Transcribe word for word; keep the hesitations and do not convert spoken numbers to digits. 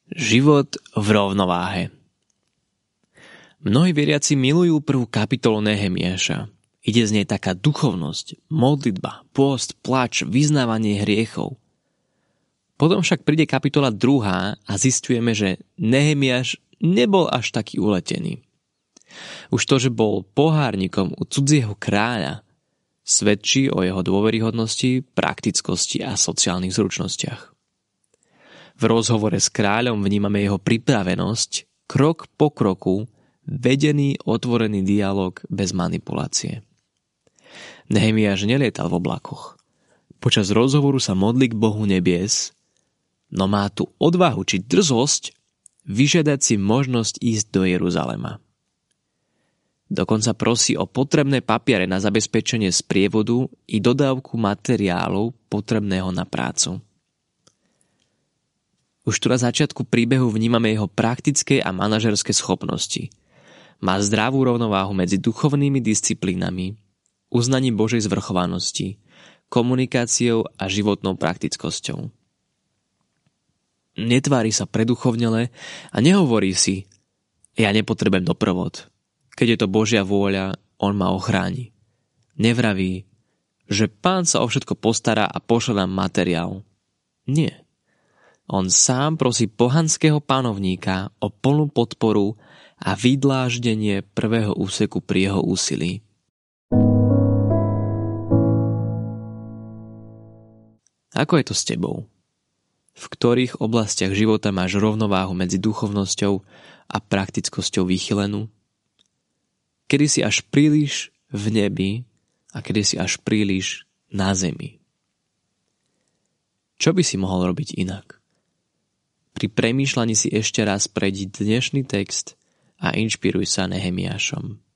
Život v rovnováhe. Mnohí veriaci milujú prvú kapitolu Nehemiáša. Ide z nej taká duchovnosť, modlitba, pôst, plač, vyznávanie hriechov. Potom však príde kapitola druhá a zistujeme, že Nehemiáš nebol až taký uletený. Už to, že bol pohárnikom u cudzieho kráľa, svedčí o jeho dôveryhodnosti, praktickosti a sociálnych zručnostiach. V rozhovore s kráľom vnímame jeho pripravenosť, krok po kroku, vedený, otvorený dialog bez manipulácie. Nehemiáš nelietal v oblakoch. Počas rozhovoru sa modlí k Bohu nebies, no má tu odvahu či drzosť vyžiadať si možnosť ísť do Jeruzalema. Dokonca prosí o potrebné papiere na zabezpečenie sprievodu i dodávku materiálov potrebného na prácu. Už tu na začiatku príbehu vnímame jeho praktické a manažerské schopnosti. Má zdravú rovnováhu medzi duchovnými disciplínami, uznaním Božej zvrchovanosti, komunikáciou a životnou praktickosťou. Netvári sa preduchovnele a nehovorí si, ja nepotrebujem doprovod. Keď je to Božia vôľa, on ma ochráni. Nevraví, že Pán sa o všetko postará a pošle nám materiál. Nie. On sám prosí pohanského panovníka o plnú podporu a vydláždenie prvého úseku pri jeho úsilí. Ako je to s tebou? V ktorých oblastiach života máš rovnováhu medzi duchovnosťou a praktickosťou vychylenú? Kedy si až príliš v nebi a kedy si až príliš na zemi? Čo by si mohol robiť inak? Pri premýšľaní si ešte raz prejdi dnešný text a inšpiruj sa Nehemiášom.